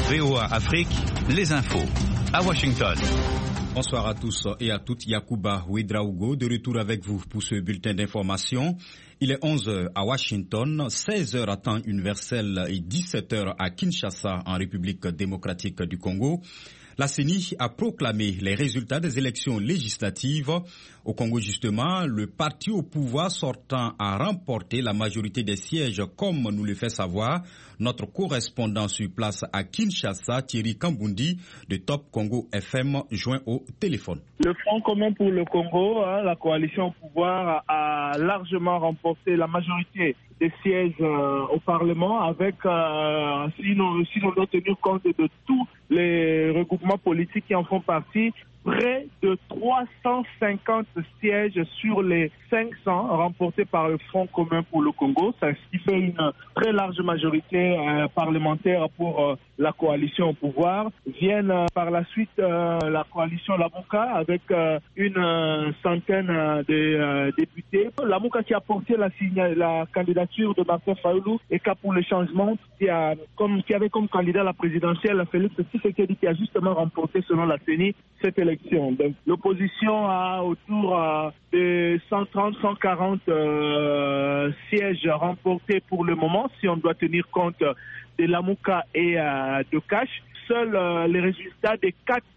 VOA Afrique, les infos. À Washington. Bonsoir à tous et à toutes. Yacouba Ouedraogo de retour avec vous pour ce bulletin d'information. Il est 11h à Washington, 16h à temps universel et 17h à Kinshasa en République démocratique du Congo. La CENI a proclamé les résultats des élections législatives. Au Congo, justement, le parti au pouvoir sortant a remporté la majorité des sièges, comme nous le fait savoir notre correspondant sur place à Kinshasa, Thierry Kambundi, de Top Congo FM, joint au téléphone. Le Front commun pour le Congo, la coalition au pouvoir, a largement remporté la majorité des sièges au Parlement avec, si l'on doit tenir compte de tous les regroupements politiques qui en font partie, près de 350 sièges sur les 500 remportés par le Front commun pour le Congo, ce qui fait une très large majorité parlementaire pour la coalition au pouvoir. Viennent par la suite la coalition Lamuka avec une centaine de députés. Lamuka qui a porté la candidature de Martin Fayulu et Cap pour le changement qui avait comme candidat la présidentielle Félix Tshisekedi qui a justement remporté selon la CENI cette élection. Donc, l'opposition a autour de 130-140 sièges remportés pour le moment, si on doit tenir compte de Lamuka et de Cash. Seuls les résultats des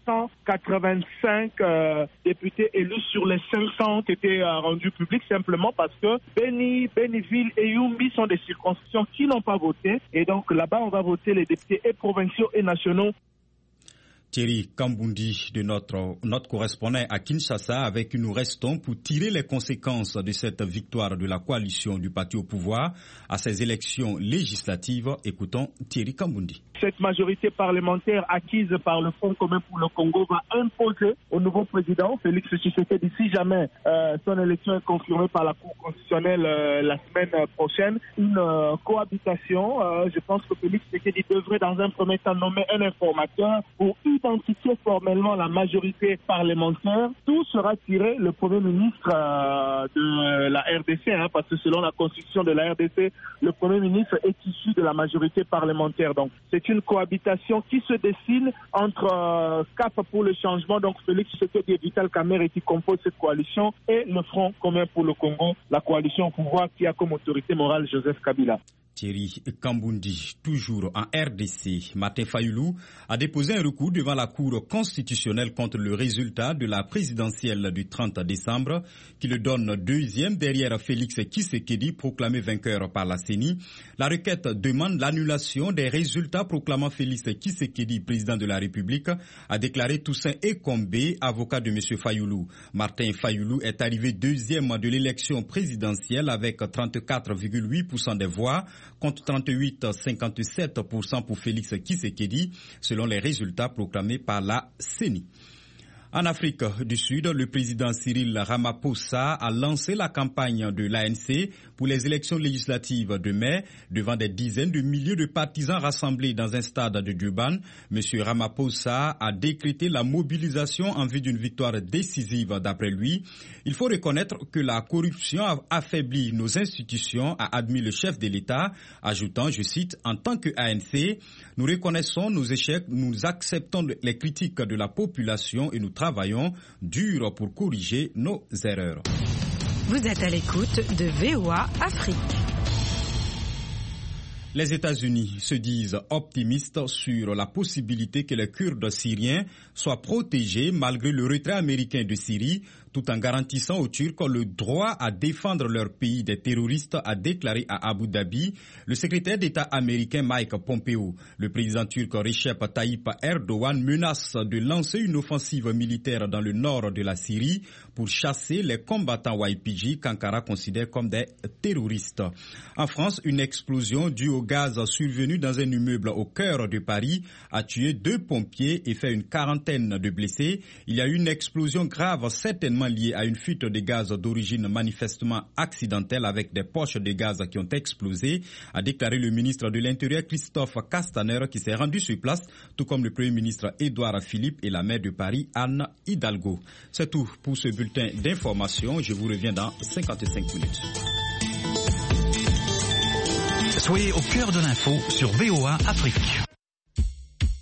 485 députés élus sur les 500 ont été rendus publics simplement parce que Beni, Beniville et Yumbi sont des circonscriptions qui n'ont pas voté. Et donc là-bas, on va voter les députés et provinciaux et nationaux. Thierry Kambundi de notre correspondant à Kinshasa avec qui nous restons pour tirer les conséquences de cette victoire de la coalition du parti au pouvoir à ces élections législatives. Écoutons Thierry Kambundi. Cette majorité parlementaire acquise par le Front commun pour le Congo va imposer au nouveau président Félix Tshisekedi, si jamais son élection est confirmée par la Cour constitutionnelle la semaine prochaine, une cohabitation. Je pense que Félix Tshisekedi devrait dans un premier temps nommer un informateur pour identifier formellement la majorité parlementaire. Tout sera tiré le Premier ministre de la RDC, parce que selon la constitution de la RDC, le Premier ministre est issu de la majorité parlementaire. Donc c'est une cohabitation qui se dessine entre Cap pour le changement, donc Félix Tshisekedi et Vital Kamerhe qui composent cette coalition, et le Front commun pour le Congo, la coalition au pouvoir qui a comme autorité morale Joseph Kabila. Thierry Kambundi, toujours en RDC, Martin Fayulu a déposé un recours devant la Cour constitutionnelle contre le résultat de la présidentielle du 30 décembre qui le donne deuxième derrière Félix Tshisekedi proclamé vainqueur par la CENI. La requête demande l'annulation des résultats proclamant Félix Tshisekedi président de la République, a déclaré Toussaint Ekombe, avocat de M. Fayulu. Martin Fayulu est arrivé deuxième de l'élection présidentielle avec 34,8% des voix contre 38,57% pour Félix Tshisekedi, selon les résultats proclamés par la CENI. En Afrique du Sud, le président Cyril Ramaphosa a lancé la campagne de l'ANC pour les élections législatives de mai devant des dizaines de milliers de partisans rassemblés dans un stade de Durban. M. Ramaphosa a décrété la mobilisation en vue d'une victoire décisive d'après lui. Il faut reconnaître que la corruption a affaibli nos institutions, a admis le chef de l'État, ajoutant, je cite, « En tant que ANC, nous reconnaissons nos échecs, nous acceptons les critiques de la population et nous travaillons dur pour corriger nos erreurs. » Vous êtes à l'écoute de VOA Afrique. Les États-Unis se disent optimistes sur la possibilité que les Kurdes syriens soient protégés malgré le retrait américain de Syrie, tout en garantissant aux Turcs le droit à défendre leur pays des terroristes, a déclaré à Abu Dhabi le secrétaire d'État américain Mike Pompeo. Le président turc Recep Tayyip Erdogan menace de lancer une offensive militaire dans le nord de la Syrie pour chasser les combattants YPG qu'Ankara considère comme des terroristes. En France, une explosion due au gaz survenu dans un immeuble au cœur de Paris a tué 2 pompiers et fait une quarantaine de blessés. Il y a eu une explosion grave, certainement liée à une fuite de gaz d'origine manifestement accidentelle avec des poches de gaz qui ont explosé, a déclaré le ministre de l'Intérieur Christophe Castaner qui s'est rendu sur place, tout comme le Premier ministre Édouard Philippe et la maire de Paris Anne Hidalgo. C'est tout pour ce bulletin d'information. Je vous reviens dans 55 minutes. Soyez au cœur de l'info sur VOA Afrique.